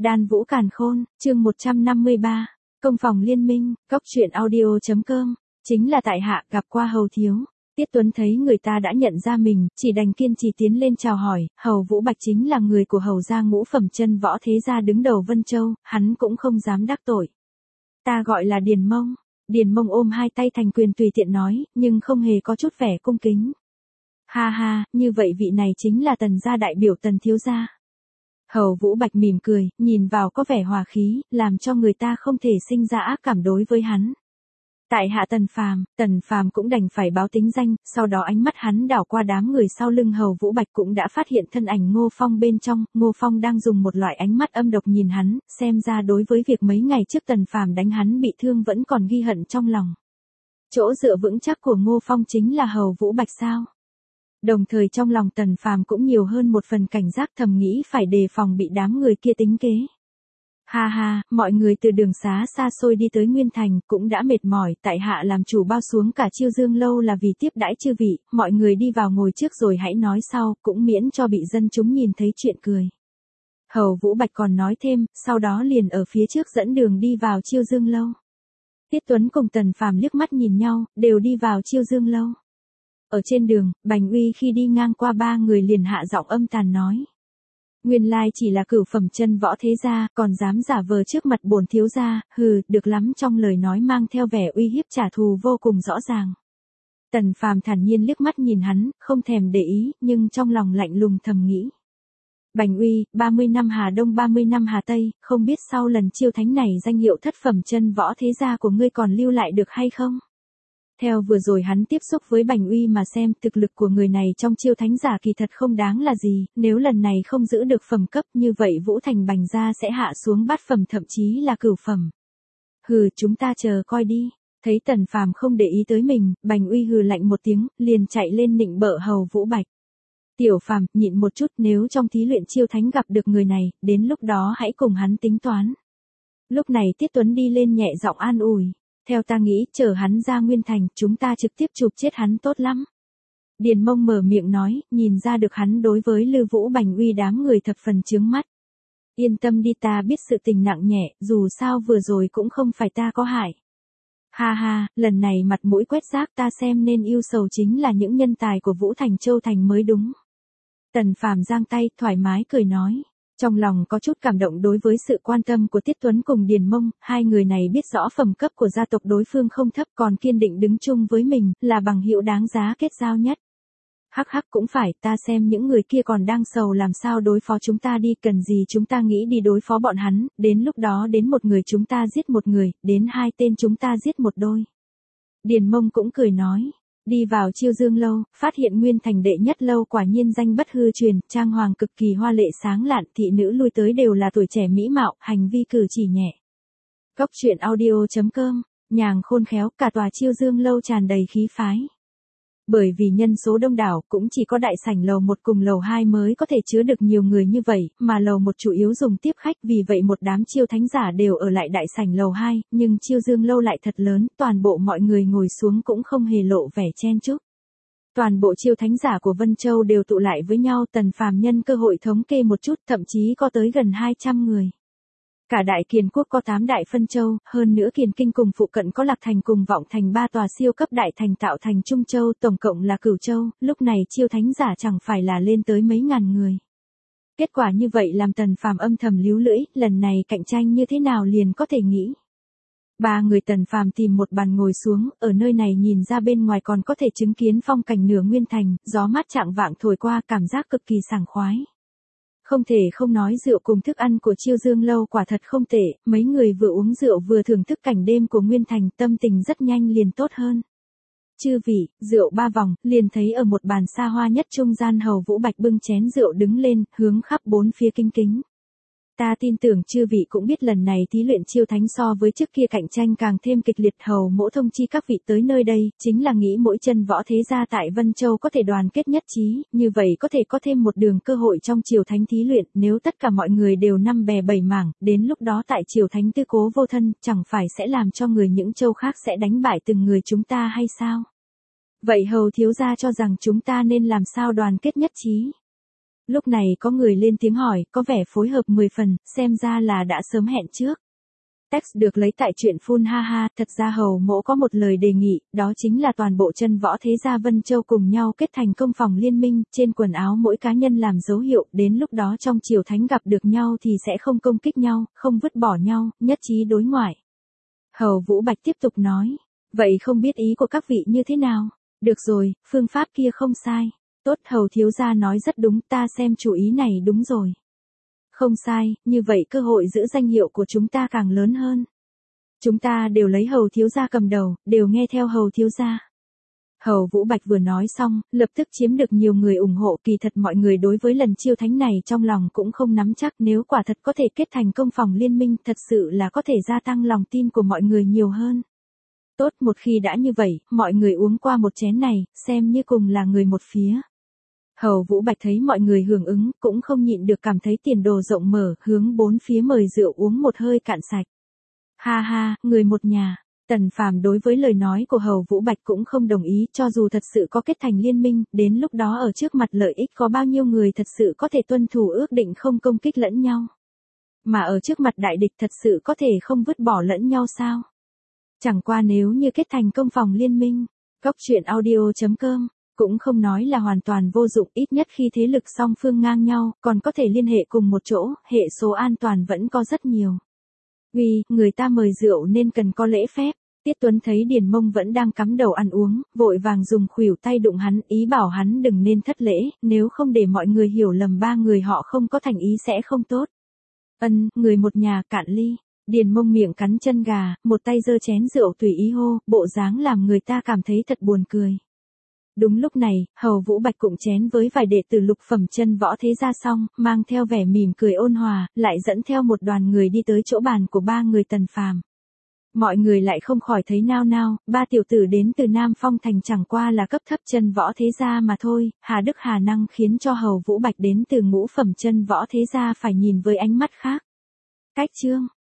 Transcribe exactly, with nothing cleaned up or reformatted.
Đan Vũ Càn Khôn, chương một trăm năm mươi ba, Công phòng liên minh, cóc truyện audio chấm com, chính là tại hạ gặp qua hầu thiếu. Tiết Tuấn thấy người ta đã nhận ra mình, chỉ đành kiên trì tiến lên chào hỏi, hầu Vũ Bạch chính là người của hầu gia ngũ phẩm chân võ thế gia đứng đầu Vân Châu, hắn cũng không dám đắc tội. Ta gọi là Điền Mông. Điền Mông ôm hai tay thành quyền tùy tiện nói, nhưng không hề có chút vẻ cung kính. Ha ha, như vậy vị này chính là Tần gia đại biểu Tần thiếu gia. Hầu Vũ Bạch mỉm cười, nhìn vào có vẻ hòa khí, làm cho người ta không thể sinh ra ác cảm đối với hắn. Tại hạ Tần Phàm, Tần Phàm cũng đành phải báo tính danh, sau đó ánh mắt hắn đảo qua đám người sau lưng Hầu Vũ Bạch cũng đã phát hiện thân ảnh Ngô Phong bên trong, Ngô Phong đang dùng một loại ánh mắt âm độc nhìn hắn, xem ra đối với việc mấy ngày trước Tần Phàm đánh hắn bị thương vẫn còn ghi hận trong lòng. Chỗ dựa vững chắc của Ngô Phong chính là Hầu Vũ Bạch sao? Đồng thời trong lòng Tần Phàm cũng nhiều hơn một phần cảnh giác, thầm nghĩ phải đề phòng bị đám người kia tính kế. Ha ha, mọi người từ đường xá xa xôi đi tới Nguyên Thành cũng đã mệt mỏi, tại hạ làm chủ bao xuống cả Chiêu Dương lâu là vì tiếp đãi chư vị, mọi người đi vào ngồi trước rồi hãy nói sau, cũng miễn cho bị dân chúng nhìn thấy chuyện cười. Hầu Vũ Bạch còn nói thêm, sau đó liền ở phía trước dẫn đường đi vào Chiêu Dương lâu. Tiết Tuấn cùng Tần Phàm liếc mắt nhìn nhau, đều đi vào Chiêu Dương lâu. Ở trên đường, Bành Uy khi đi ngang qua ba người liền hạ giọng âm tàn nói. Nguyên lai chỉ là cửu phẩm chân võ thế gia, còn dám giả vờ trước mặt bổn thiếu gia, hừ, được lắm, trong lời nói mang theo vẻ uy hiếp trả thù vô cùng rõ ràng. Tần Phàm thản nhiên liếc mắt nhìn hắn, không thèm để ý, nhưng trong lòng lạnh lùng thầm nghĩ. Bành Uy, ba mươi năm Hà Đông ba mươi năm Hà Tây, không biết sau lần chiêu thánh này danh hiệu thất phẩm chân võ thế gia của ngươi còn lưu lại được hay không? Theo vừa rồi hắn tiếp xúc với Bành Uy mà xem, thực lực của người này trong chiêu thánh giả kỳ thật không đáng là gì, nếu lần này không giữ được phẩm cấp như vậy Vũ Thành Bành gia sẽ hạ xuống bát phẩm thậm chí là cửu phẩm. Hừ, chúng ta chờ coi đi. Thấy Tần Phàm không để ý tới mình, Bành Uy hừ lạnh một tiếng, liền chạy lên nịnh bợ Hầu Vũ Bạch. Tiểu Phàm, nhịn một chút, nếu trong thí luyện chiêu thánh gặp được người này, đến lúc đó hãy cùng hắn tính toán. Lúc này Tiết Tuấn đi lên nhẹ giọng an ủi. Theo ta nghĩ, chờ hắn ra Nguyên Thành, chúng ta trực tiếp chụp chết hắn tốt lắm. Điền Mông mở miệng nói, nhìn ra được hắn đối với Lư Vũ Bành Uy đám người thập phần chướng mắt. Yên tâm đi, ta biết sự tình nặng nhẹ, dù sao vừa rồi cũng không phải ta có hại. Ha ha, lần này mặt mũi quét rác, ta xem nên yêu sầu chính là những nhân tài của Vũ Thành Châu Thành mới đúng. Tần Phàm giang tay, thoải mái cười nói. Trong lòng có chút cảm động đối với sự quan tâm của Tiết Tuấn cùng Điền Mông, hai người này biết rõ phẩm cấp của gia tộc đối phương không thấp, còn kiên định đứng chung với mình, là bằng hữu đáng giá kết giao nhất. Hắc hắc, cũng phải, ta xem những người kia còn đang sầu làm sao đối phó chúng ta đi, cần gì chúng ta nghĩ đi đối phó bọn hắn, đến lúc đó đến một người chúng ta giết một người, đến hai tên chúng ta giết một đôi. Điền Mông cũng cười nói. Đi vào Chiêu Dương lâu, phát hiện Nguyên Thành đệ nhất lâu quả nhiên danh bất hư truyền, trang hoàng cực kỳ hoa lệ sáng lạn, thị nữ lui tới đều là tuổi trẻ mỹ mạo, hành vi cử chỉ nhẹ. Cóc truyện audio chấm com, nhàng khôn khéo, cả tòa Chiêu Dương lâu tràn đầy khí phái. Bởi vì nhân số đông đảo, cũng chỉ có đại sảnh lầu một cùng lầu hai mới có thể chứa được nhiều người như vậy, mà lầu một chủ yếu dùng tiếp khách, vì vậy một đám chiêu thánh giả đều ở lại đại sảnh lầu hai, nhưng Chiêu Dương lâu lại thật lớn, toàn bộ mọi người ngồi xuống cũng không hề lộ vẻ chen chúc. Toàn bộ chiêu thánh giả của Vân Châu đều tụ lại với nhau, Tần Phàm nhân cơ hội thống kê một chút, thậm chí có tới gần hai trăm người. Cả Đại Kiền quốc có tám đại phân châu, hơn nữa Kiền Kinh cùng phụ cận có Lạc Thành cùng Vọng Thành ba tòa siêu cấp đại thành tạo thành Trung Châu, tổng cộng là Cửu Châu, lúc này chiêu thánh giả chẳng phải là lên tới mấy ngàn người. Kết quả như vậy làm Tần Phàm âm thầm líu lưỡi, lần này cạnh tranh như thế nào liền có thể nghĩ. Ba người Tần Phàm tìm một bàn ngồi xuống, ở nơi này nhìn ra bên ngoài còn có thể chứng kiến phong cảnh nửa Nguyên Thành, gió mát chạng vạng thổi qua, cảm giác cực kỳ sảng khoái. Không thể không nói rượu cùng thức ăn của Chiêu Dương lâu quả thật không tệ, mấy người vừa uống rượu vừa thưởng thức cảnh đêm của Nguyên Thành, tâm tình rất nhanh liền tốt hơn. Chư vị, rượu ba vòng, liền thấy ở một bàn xa hoa nhất trung gian Hầu Vũ Bạch bưng chén rượu đứng lên, hướng khắp bốn phía kính kính. Ta tin tưởng chư vị cũng biết lần này thí luyện chiêu thánh so với trước kia cạnh tranh càng thêm kịch liệt, hầu mỗ thông chi các vị tới nơi đây, chính là nghĩ mỗi chân võ thế gia tại Vân Châu có thể đoàn kết nhất trí, như vậy có thể có thêm một đường cơ hội trong chiêu thánh thí luyện, nếu tất cả mọi người đều năm bè bảy mảng, đến lúc đó tại chiêu thánh tư cố vô thân, chẳng phải sẽ làm cho người những châu khác sẽ đánh bại từng người chúng ta hay sao? Vậy hầu thiếu gia cho rằng chúng ta nên làm sao đoàn kết nhất trí? Lúc này có người lên tiếng hỏi, có vẻ phối hợp mười phần, xem ra là đã sớm hẹn trước. Text được lấy tại chuyện phun ha ha, thật ra Hầu Mỗ có một lời đề nghị, đó chính là toàn bộ chân võ thế gia Vân Châu cùng nhau kết thành công phòng liên minh, trên quần áo mỗi cá nhân làm dấu hiệu, đến lúc đó trong triều thánh gặp được nhau thì sẽ không công kích nhau, không vứt bỏ nhau, nhất trí đối ngoại. Hầu Vũ Bạch tiếp tục nói, vậy không biết ý của các vị như thế nào? Được rồi, phương pháp kia không sai. Tốt, Hầu thiếu gia nói rất đúng, ta xem chủ ý này đúng rồi. Không sai, như vậy cơ hội giữ danh hiệu của chúng ta càng lớn hơn. Chúng ta đều lấy Hầu thiếu gia cầm đầu, đều nghe theo Hầu thiếu gia. Hầu Vũ Bạch vừa nói xong, lập tức chiếm được nhiều người ủng hộ, kỳ thật mọi người đối với lần chiêu thánh này trong lòng cũng không nắm chắc, nếu quả thật có thể kết thành công phòng liên minh, thật sự là có thể gia tăng lòng tin của mọi người nhiều hơn. Tốt, một khi đã như vậy, mọi người uống qua một chén này, xem như cùng là người một phía. Hầu Vũ Bạch thấy mọi người hưởng ứng, cũng không nhịn được cảm thấy tiền đồ rộng mở, hướng bốn phía mời rượu uống một hơi cạn sạch. Ha ha, người một nhà. Tần Phàm đối với lời nói của Hầu Vũ Bạch cũng không đồng ý, cho dù thật sự có kết thành liên minh, đến lúc đó ở trước mặt lợi ích có bao nhiêu người thật sự có thể tuân thủ ước định không công kích lẫn nhau. Mà ở trước mặt đại địch thật sự có thể không vứt bỏ lẫn nhau sao? Chẳng qua nếu như kết thành công phòng liên minh, Cóc Truyện Audio chấm com, cũng không nói là hoàn toàn vô dụng, ít nhất khi thế lực song phương ngang nhau, còn có thể liên hệ cùng một chỗ, hệ số an toàn vẫn có rất nhiều. Uy, người ta mời rượu nên cần có lễ phép. Tiết Tuấn thấy Điền Mông vẫn đang cắm đầu ăn uống, vội vàng dùng khuỷu tay đụng hắn, ý bảo hắn đừng nên thất lễ, nếu không để mọi người hiểu lầm ba người họ không có thành ý sẽ không tốt. Ân, người một nhà cạn ly. Điền Mông miệng cắn chân gà, một tay giơ chén rượu tùy ý hô, bộ dáng làm người ta cảm thấy thật buồn cười. Đúng lúc này, Hầu Vũ Bạch cụng chén với vài đệ tử lục phẩm chân võ thế gia xong, mang theo vẻ mỉm cười ôn hòa, lại dẫn theo một đoàn người đi tới chỗ bàn của ba người Tần Phàm. Mọi người lại không khỏi thấy nao nao, ba tiểu tử đến từ Nam Phong Thành chẳng qua là cấp thấp chân võ thế gia mà thôi, hà đức hà năng khiến cho Hầu Vũ Bạch đến từ ngũ phẩm chân võ thế gia phải nhìn với ánh mắt khác. Cách chương